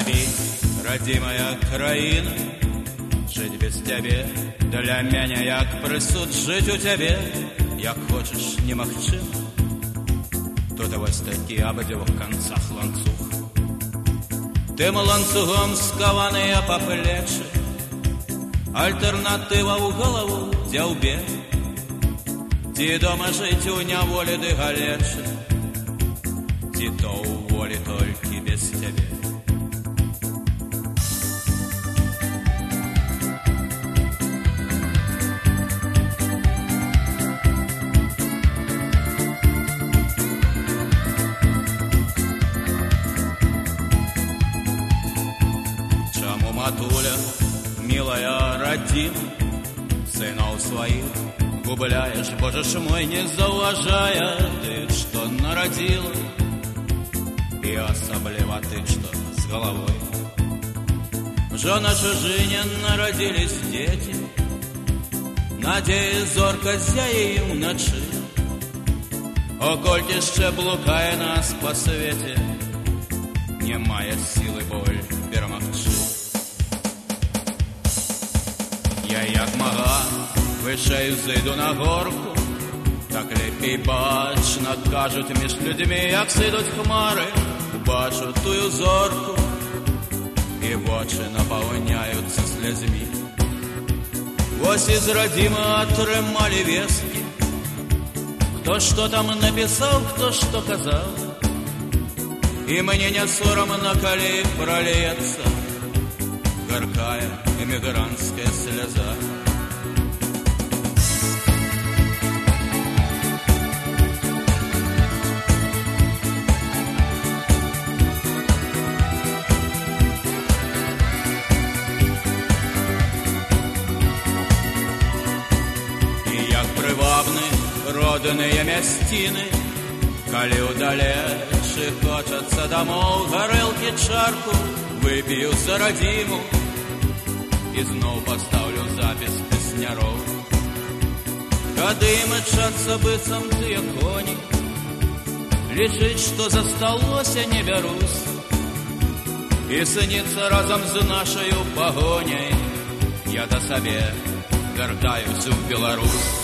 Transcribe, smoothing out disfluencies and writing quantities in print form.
забить, родимая країна, жить без тебе для меня як присуд, жить у тебе, як хочеш, немагчыма. Тут вось такі аб дзвюх канцах ланцуг. Тым ланцугом скаваныя па плечы, альтэрнатыва ў галаву дзяўбе. Ці дома жыць у няволі ды галечы, ці то ў волі толькі без цябе. Чаму, матуля, милая родима, сынов своих губляешь, Боже ж мой, не зауважая ты, что народила, и особливо ты, что с головой. Уже на чужине народились дети, надеясь зорко зяє вночі. О, кольки ще блукає нас по свете, не має силы боль перемогчи. Я як мага вышею зайду на горку, так лепей бачно кажуть між людьми, як сидуть хмари, бачу тую зорку, і в очі наповняються слезьми. Ось із родима отримали вестки, хто що там написав, хто що казав, і мені не соромно, коли пролється горкая эмигрантская слеза. И як привабны родные мясціны, калі ўдалечы хочацца домоў, гарэлкі чарку вып'ю за радзіму і зноў пастаўлю запіс песняроў. Гады мчацца быццам тыя коні, лічыць, што засталося, не бярусь, і сыніцца разам з нашаю пагоняй. Я да сабе вяртаюсь у Беларусь.